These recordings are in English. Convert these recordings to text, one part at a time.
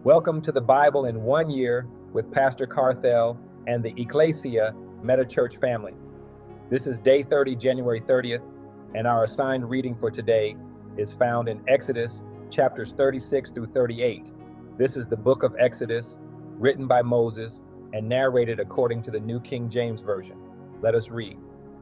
Welcome to the Bible in 1 year with Pastor Carthel and the Ecclesia Metachurch family. This is day 30, January 30th, and our assigned reading for today is found in Exodus chapters 36 through 38. This is the book of Exodus, written by Moses and narrated according to the New King James Version. Let us read.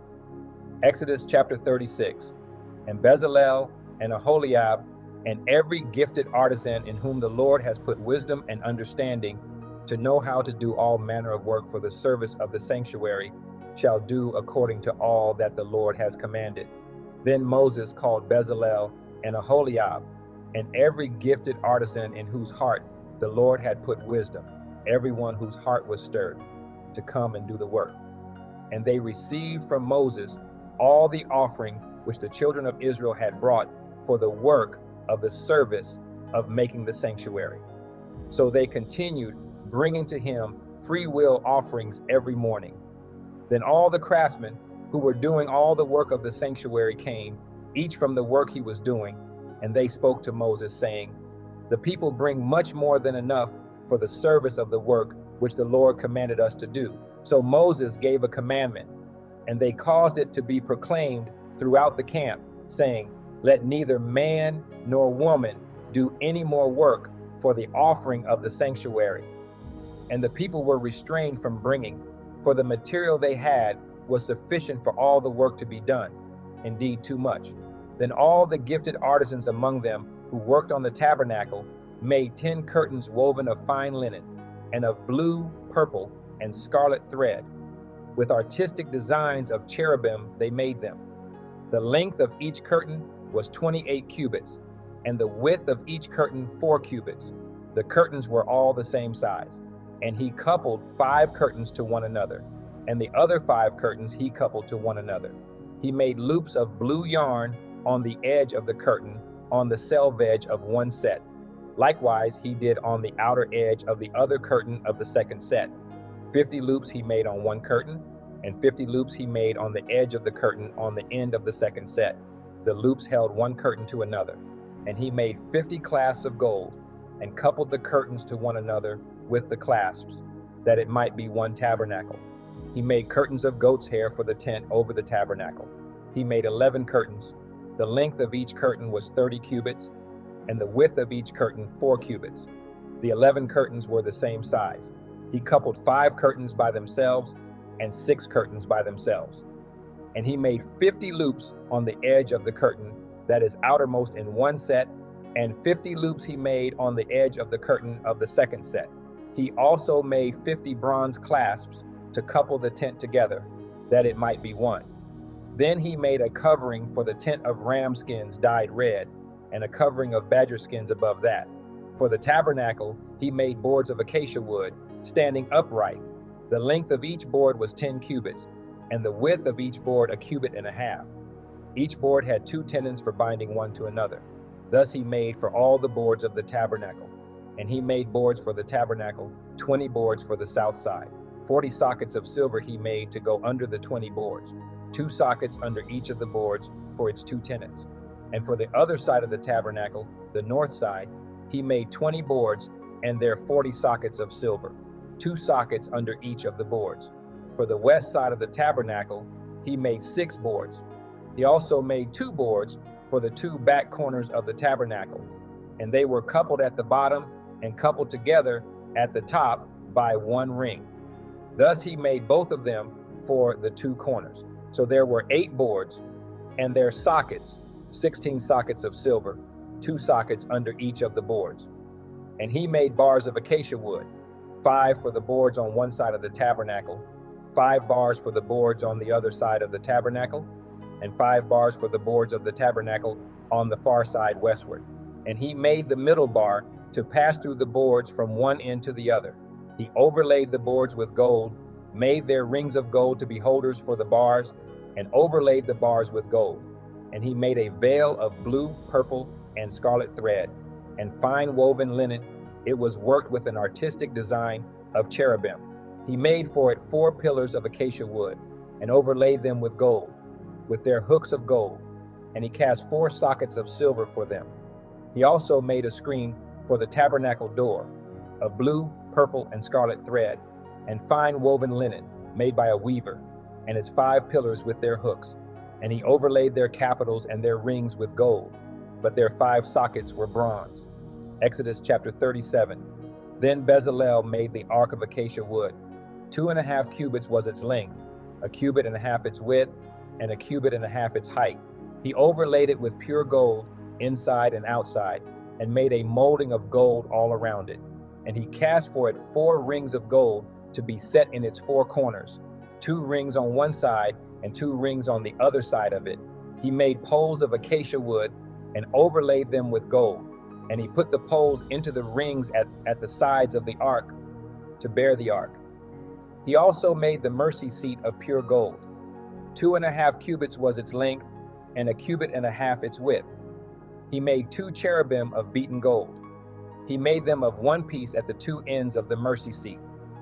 Exodus chapter 36. And Bezalel and Aholiab and every gifted artisan in whom the Lord has put wisdom and understanding to know how to do all manner of work for the service of the sanctuary shall do according to all that the Lord has commanded. Then Moses called Bezalel and Aholiab and every gifted artisan in whose heart the Lord had put wisdom, everyone whose heart was stirred, to come and do the work. And they received from Moses all the offering which the children of Israel had brought for the work of the service of making the sanctuary. So they continued bringing to him free will offerings every morning. Then all the craftsmen who were doing all the work of the sanctuary came, each from the work he was doing, and they spoke to Moses, saying, "The people bring much more than enough for the service of the work which the Lord commanded us to do." So Moses gave a commandment, and they caused it to be proclaimed throughout the camp, saying, "Let neither man nor woman do any more work for the offering of the sanctuary." And the people were restrained from bringing, for the material they had was sufficient for all the work to be done, indeed too much. Then all the gifted artisans among them who worked on the tabernacle made 10 curtains woven of fine linen, and of blue, purple, and scarlet thread. With artistic designs of cherubim they made them. The length of each curtain was 28 cubits, and the width of each curtain 4 cubits. The curtains were all the same size. And he coupled 5 curtains to one another, and the other 5 curtains he coupled to one another. He made loops of blue yarn on the edge of the curtain, on the selvedge of one set. Likewise he did on the outer edge of the other curtain of the second set. 50 loops he made on one curtain, and 50 loops he made on the edge of the curtain on the end of the second set. The loops held one curtain to another. And he made 50 clasps of gold, and coupled the curtains to one another with the clasps, that it might be one tabernacle. He made curtains of goat's hair for the tent over the tabernacle. He made 11 curtains. The length of each curtain was 30 cubits, and the width of each curtain 4 cubits. The 11 curtains were the same size. He coupled 5 curtains by themselves, and 6 curtains by themselves. And he made 50 loops on the edge of the curtain that is outermost in one set, and 50 loops he made on the edge of the curtain of the second set. He also made 50 bronze clasps to couple the tent together, that it might be one. Then he made a covering for the tent of ram skins dyed red, and a covering of badger skins above that. For the tabernacle he made boards of acacia wood, standing upright. The length of each board was 10 cubits, and the width of each board a cubit and a half. Each board had 2 tenons for binding one to another. Thus he made for all the boards of the tabernacle. And he made boards for the tabernacle, 20 boards for the south side. 40 sockets of silver he made to go under the 20 boards, 2 sockets under each of the boards for its 2 tenons. And for the other side of the tabernacle, the north side, he made 20 boards, and there 40 sockets of silver, 2 sockets under each of the boards. For the west side of the tabernacle, he made 6 boards. He also made 2 boards for the 2 back corners of the tabernacle, and they were coupled at the bottom and coupled together at the top by one ring. Thus he made both of them for the 2 corners. So there were 8 boards, and their sockets, 16 sockets of silver, 2 sockets under each of the boards. And he made bars of acacia wood, 5 for the boards on one side of the tabernacle, 5 bars for the boards on the other side of the tabernacle, and 5 bars for the boards of the tabernacle on the far side westward. And he made the middle bar to pass through the boards from one end to the other. He overlaid the boards with gold, made their rings of gold to be holders for the bars, and overlaid the bars with gold. And he made a veil of blue, purple, and scarlet thread, and fine woven linen. It was worked with an artistic design of cherubim. He made for it 4 pillars of acacia wood, and overlaid them with gold, with their hooks of gold. And he cast 4 sockets of silver for them. He also made a screen for the tabernacle door, of blue, purple, and scarlet thread, and fine woven linen, made by a weaver, and its 5 pillars with their hooks. And he overlaid their capitals and their rings with gold, but their 5 sockets were bronze. Exodus chapter 37. Then Bezalel made the ark of acacia wood. 2.5 cubits was its length, 1.5 cubits its width, and 1.5 cubits its height. He overlaid it with pure gold, inside and outside, and made a molding of gold all around it. And he cast for it 4 rings of gold to be set in its 4 corners, 2 rings on one side and 2 rings on the other side of it. He made poles of acacia wood and overlaid them with gold. And he put the poles into the rings at the sides of the ark to bear the ark. He also made the mercy seat of pure gold. 2.5 cubits was its length, and 1.5 cubits its width. He made 2 cherubim of beaten gold. He made them of one piece at the 2 ends of the mercy seat,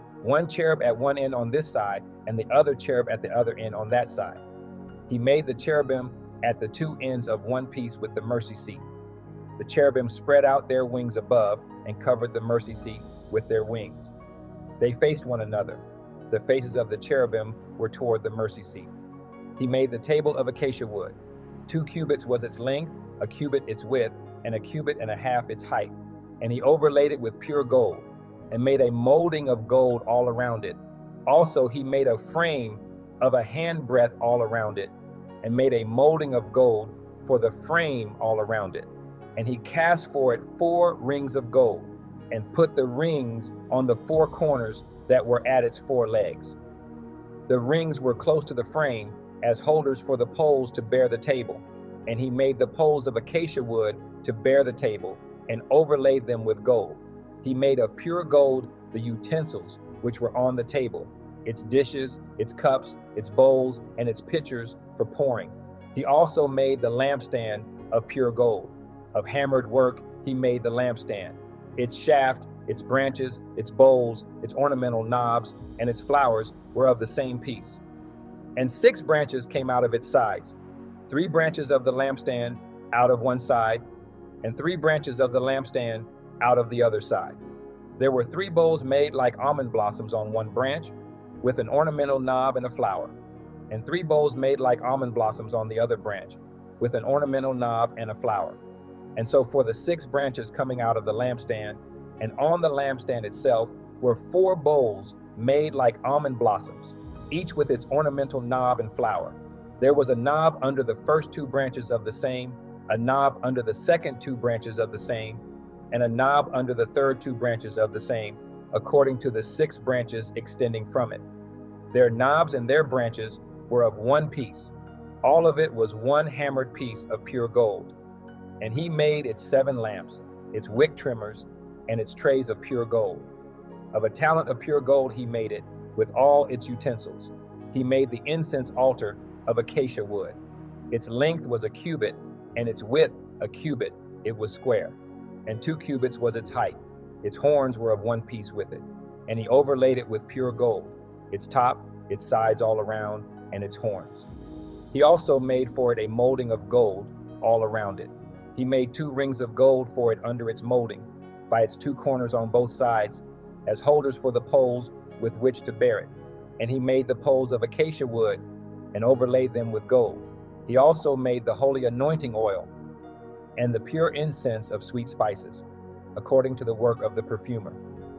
1 cherub at one end on this side, and the other cherub at the other end on that side. He made the cherubim at the 2 ends of one piece with the mercy seat. The cherubim spread out their wings above and covered the mercy seat with their wings. They faced one another. The faces of the cherubim were toward the mercy seat. He made the table of acacia wood. 2 cubits was its length, 1 cubit its width, and 1.5 cubits its height. And he overlaid it with pure gold, and made a molding of gold all around it. Also he made a frame of a handbreadth all around it, and made a molding of gold for the frame all around it. And he cast for it 4 rings of gold, and put the rings on the 4 corners that were at its 4 legs. The rings were close to the frame, as holders for the poles to bear the table. And he made the poles of acacia wood to bear the table, and overlaid them with gold. He made of pure gold the utensils which were on the table, its dishes, its cups, its bowls, and its pitchers for pouring. He also made the lampstand of pure gold. Of hammered work he made the lampstand. Its shaft, its branches, its bowls, its ornamental knobs, and its flowers were of the same piece. And 6 branches came out of its sides, 3 branches of the lampstand out of one side, and 3 branches of the lampstand out of the other side. There were 3 bowls made like almond blossoms on one branch, with an ornamental knob and a flower, and 3 bowls made like almond blossoms on the other branch, with an ornamental knob and a flower. And so for the 6 branches coming out of the lampstand, and on the lampstand itself were 4 bowls made like almond blossoms, each with its ornamental knob and flower. There was a knob under the first 2 branches of the same, a knob under the second 2 branches of the same, and a knob under the third 2 branches of the same, according to the 6 branches extending from it. Their knobs and their branches were of one piece. All of it was one hammered piece of pure gold. And he made its 7 lamps, its wick trimmers, and its trays of pure gold. Of a talent of pure gold he made it, with all its utensils. He made the incense altar of acacia wood. Its length was 1 cubit, and its width 1 cubit. It was square, and 2 cubits was its height. Its horns were of one piece with it, and he overlaid it with pure gold, its top, its sides all around, and its horns. He also made for it a molding of gold all around it. He made 2 rings of gold for it under its molding, by its 2 corners on both sides, as holders for the poles with which to bear it. And he made the poles of acacia wood, and overlaid them with gold. He also made the holy anointing oil, and the pure incense of sweet spices, according to the work of the perfumer.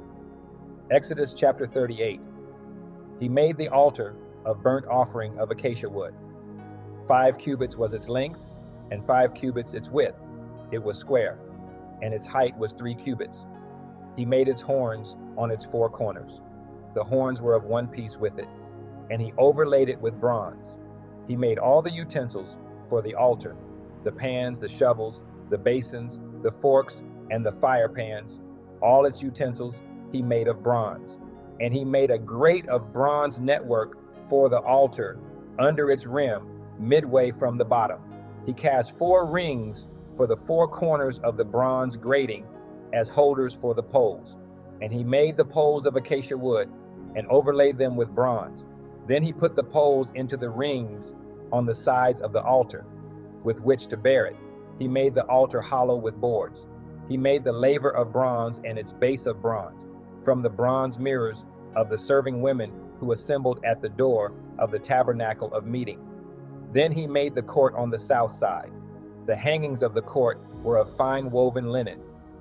Exodus chapter 38. He made the altar of burnt offering of acacia wood. 5 cubits was its length, and 5 cubits its width. It was square, and its height was 3 cubits. He made its horns on its 4 corners. The horns were of one piece with it, and he overlaid it with bronze. He made all the utensils for the altar, the pans, the shovels, the basins, the forks, and the fire pans. All its utensils he made of bronze. And he made a grate of bronze network for the altar under its rim, midway from the bottom. He cast 4 rings for the 4 corners of the bronze grating as holders for the poles. And he made the poles of acacia wood and overlaid them with bronze. Then he put the poles into the rings on the sides of the altar with which to bear it. He made the altar hollow with boards. He made the laver of bronze and its base of bronze. from the bronze mirrors of the serving women who assembled at the door of the tabernacle of meeting. Then he made the court on the south side. The hangings of the court were of fine woven linen,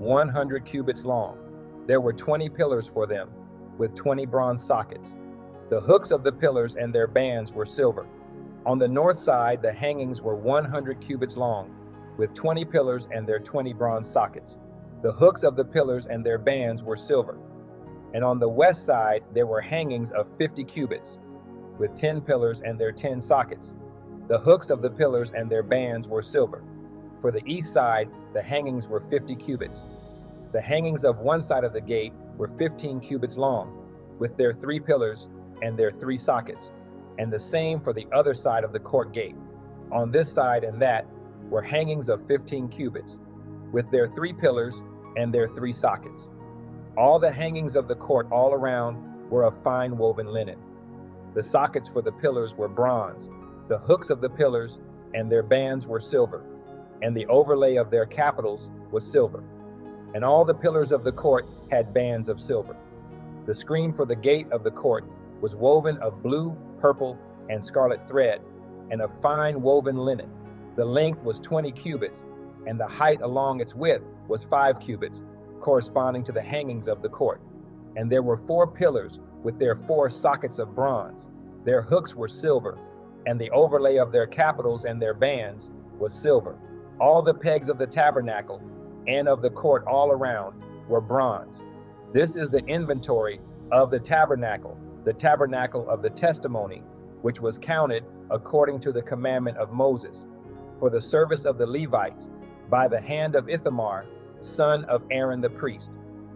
100 cubits long. There were 20 pillars for them, with 20 bronze sockets. The hooks of the pillars and their bands were silver. On the north side, the hangings were 100 cubits long, with 20 pillars and their 20 bronze sockets. The hooks of the pillars and their bands were silver. And on the west side, there were hangings of 50 cubits, with 10 pillars and their 10 sockets. The hooks of the pillars and their bands were silver. For the east side, the hangings were 50 cubits. The hangings of one side of the gate were 15 cubits long, with their 3 pillars and their 3 sockets, and the same for the other side of the court gate. On this side and that were hangings of 15 cubits, with their 3 pillars and their 3 sockets. All the hangings of the court all around were of fine woven linen. The sockets for the pillars were bronze, the hooks of the pillars and their bands were silver, and the overlay of their capitals was silver. And all the pillars of the court had bands of silver. The screen for the gate of the court was woven of blue, purple, and scarlet thread, and of fine woven linen. The length was 20 cubits, and the height along its width was 5 cubits, corresponding to the hangings of the court. And there were 4 pillars with their 4 sockets of bronze. Their hooks were silver, and the overlay of their capitals and their bands was silver. All the pegs of the tabernacle and of the court all around were bronze. This is the inventory of the tabernacle of the testimony, which was counted according to the commandment of Moses, for the service of the Levites, by the hand of Ithamar, son of Aaron the priest.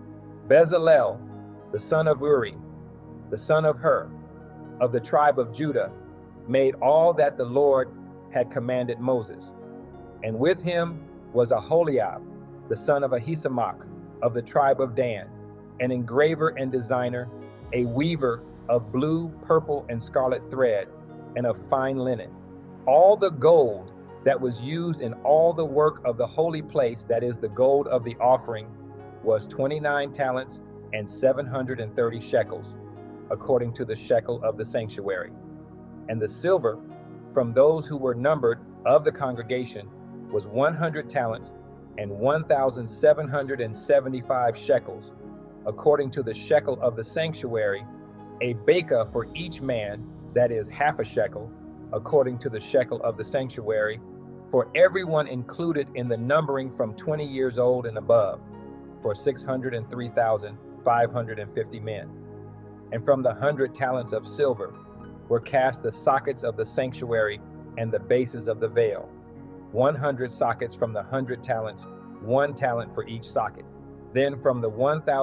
Bezalel, the son of Uri, the son of Hur, of the tribe of Judah, made all that the Lord had commanded Moses. And with him was Aholiab, the son of Ahisamach, of the tribe of Dan, an engraver and designer, a weaver of blue, purple, and scarlet thread, and of fine linen. All the gold that was used in all the work of the holy place, that is the gold of the offering, was 29 talents and 730 shekels, according to the shekel of the sanctuary. And the silver from those who were numbered of the congregation was 100 talents and 1,775 shekels, according to the shekel of the sanctuary, a beka for each man, that is half a shekel, according to the shekel of the sanctuary, for everyone included in the numbering from 20 years old and above, for 603,550 men. And from the 100 talents of silver were cast the sockets of the sanctuary and the bases of the veil, 100 sockets from the 100 talents, 1 talent for each socket. Then from the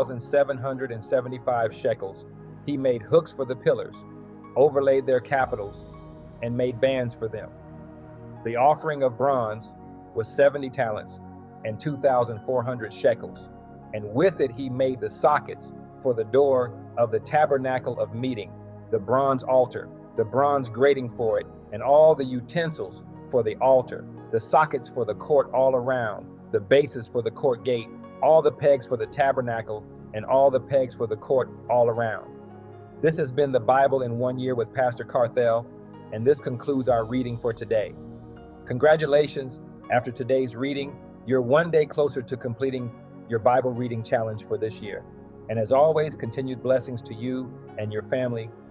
1,775 shekels, he made hooks for the pillars, overlaid their capitals, and made bands for them. The offering of bronze was 70 talents and 2,400 shekels, and with it he made the sockets for the door of the tabernacle of meeting, the bronze altar, the bronze grating for it, and all the utensils for the altar, the sockets for the court all around, the bases for the court gate, all the pegs for the tabernacle, and all the pegs for the court all around. This has been the Bible in 1 year with Pastor Carthel, and this concludes our reading for today. Congratulations, after today's reading, you're 1 day closer to completing your Bible reading challenge for this year. And as always, continued blessings to you and your family